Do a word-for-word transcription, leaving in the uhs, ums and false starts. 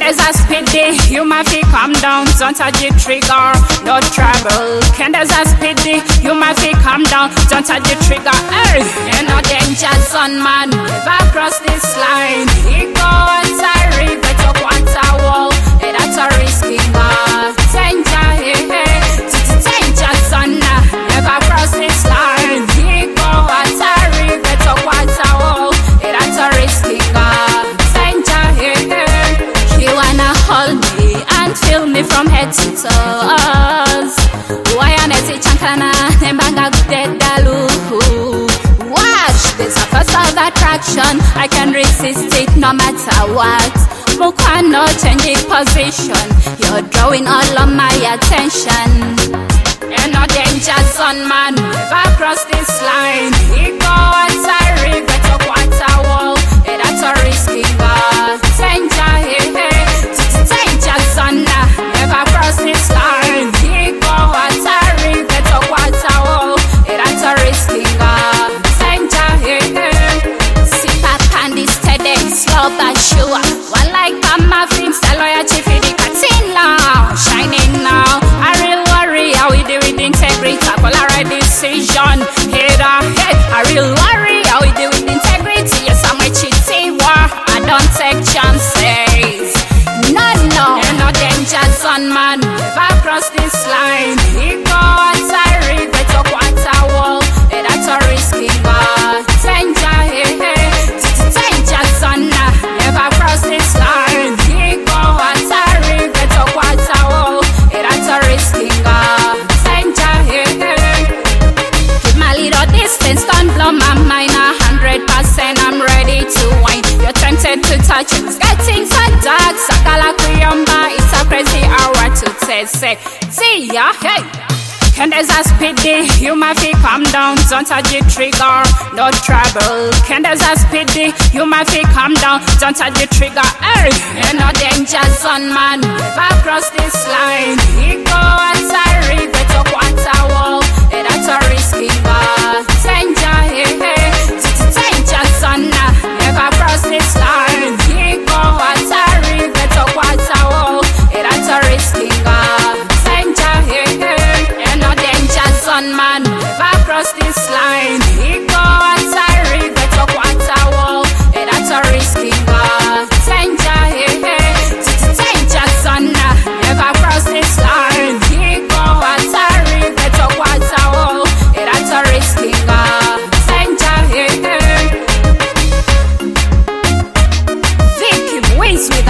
there's a speedy, you might be calm down, don't touch the trigger, no trouble. Can there's a speedy, you might be calm down, don't touch the trigger. Hey, ain't no danger, son man, never cross this line. He goes, I regret to quarter wall, and that's a risky man. Danger, hey, hey, danger, son, never cross this line. He goes, I regret to quarter wall, and that's a risky man. Danger, hey, hey. You wanna hold me and feel me from head to toes. Why am I teaching kana nembanga kutedalu? Watch, there's a force of attraction. I can resist it no matter what. Mukano changing position. You're drawing all of my attention. Ain't no danger, son man, never cross this line. He goes, I regret to quarter wall, and that's a risky one. Danger, hey, hey, danger, son, never cross this line. He goes, I regret to quarter wall, and that's a risky one. Danger, hey, hey. See Papa and this steady, slow but sure. One like Pama films, the loyalty for the cartoon now, shining now. I real worry how we do with integrity, polarized decision. Head ahead, I real worry how we do with integrity. Yes, I'm a cheating war. I don't take chances. No, no, ain't no danger, son man, never cross this line. He goes, I regret to quarter wall, and that's a risky one. Danger, hey, hey, danger, son, never cross this line. He goes, I regret to quarter wall, and that's a risky one. Danger, hey, hey. Keep my little distance, don't blow my mind. A hundred percent, I'm ready to wine. You're tempted to touch it, it's getting so dark. Sakala kuyomba, it's a crazy hour to taste it. See ya, hey. And there's a speedy, you might be calm down, don't touch the trigger, no trouble. Can there's a speedy, you might be calm down, don't touch the trigger. Hey, ain't no danger, son man, never cross this line. He goes, I regret to quarter wall, and that's a risky one. Danger, hey, hey, danger, son, never cross this line. He goes, I regret to quarter wall, and that's a risky one. Danger, hey, hey. Son man, never cross this line. He goes, I regret to quarter wall, and that's a risky one. Danger, hey, hey, danger, son, never cross this line. He goes, I regret to quarter wall, and that's a risky one. Danger, hey, hey. Vicky wins with